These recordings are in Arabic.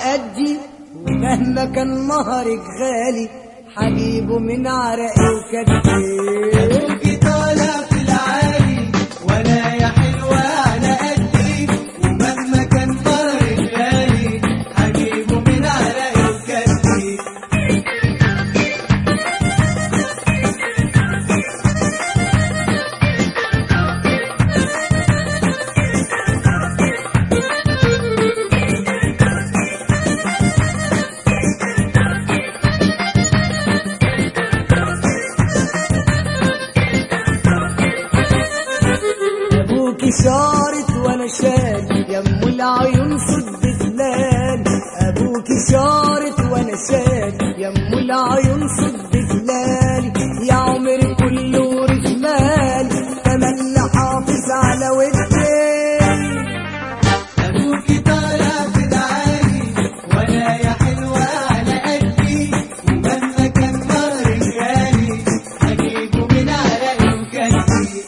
قدي، ومهما كان مهرك غالي حجيبه من عرقي وكدي. ابوكي طالع في العالي وانا يا حلوة على قدي، ومهما كان مهرك غالي حجيبه من عرقي وكدي. شارت وانا شاد يم العيون صد فلان، ابوكي شارت وانا شاد يم العيون صد فلان، يا عمري كله رجمال تملي حافظ على ودي. ابوكي طالع في العالي وانا يا حلوة على قدي، ومهما كان مهرك غالي هجيبه من عرقي وكدي.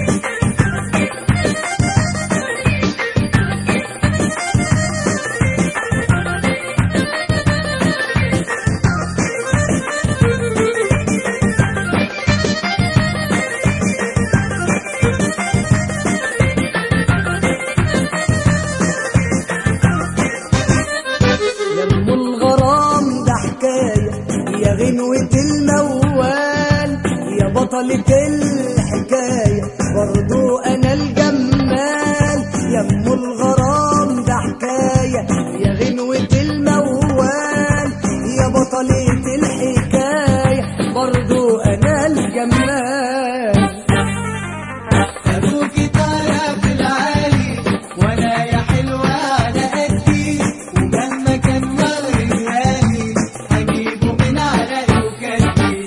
يا غنوة الموال يا بطلة الحكاية برضو أنا الجمال، يا أم الغرام ده حكاية يا غنوة الموال يا بطلة الحكاية برضو أنا الجمال. ابوكي طالع في العالي وانا يا حلوة على قدي، ومهما كان مهرك غالي هجيبه من عرقي وكدي.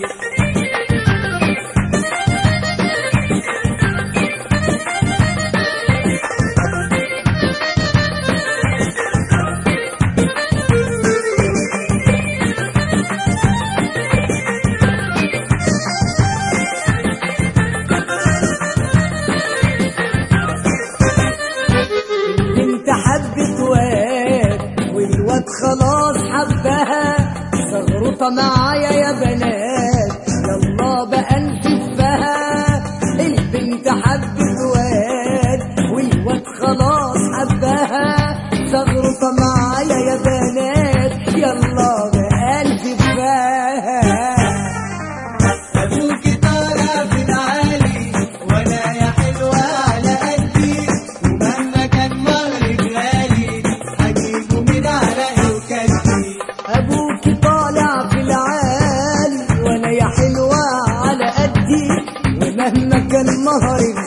البنت حبت واد والواد خلاص حبها، زغرطة معايا يا بنات يلا بقى نشوفها. البنت حبت واد والواد خلاص حبها، زغرطة معايا يا بنات يلا بقى نشوفها. ابوكي طالع في العالي وانا يا حلوة على قدي، ومهما كان مهرك غالي هجيبه من عرقي وكدي. ابوكي طالع في العالي وانا يا حلوة على قدي، ومهما كان مهرك